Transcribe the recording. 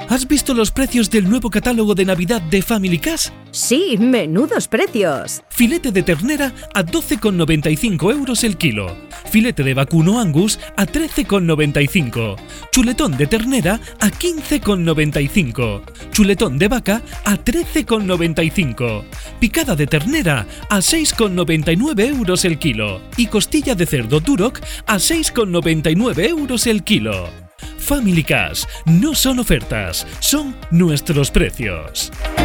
¿Has visto los precios del nuevo catálogo de Navidad de Family Cash? Sí, menudos precios. Filete de ternera a 12,95 euros el kilo. Filete de vacuno Angus a 13,95. Chuletón de ternera a 15,95. Chuletón de vaca a 13,95. Picada de ternera a 6,99 euros el kilo. Y costilla de cerdo Duroc a 6,99 euros el kilo. Family Cash no son ofertas, son nuestros precios.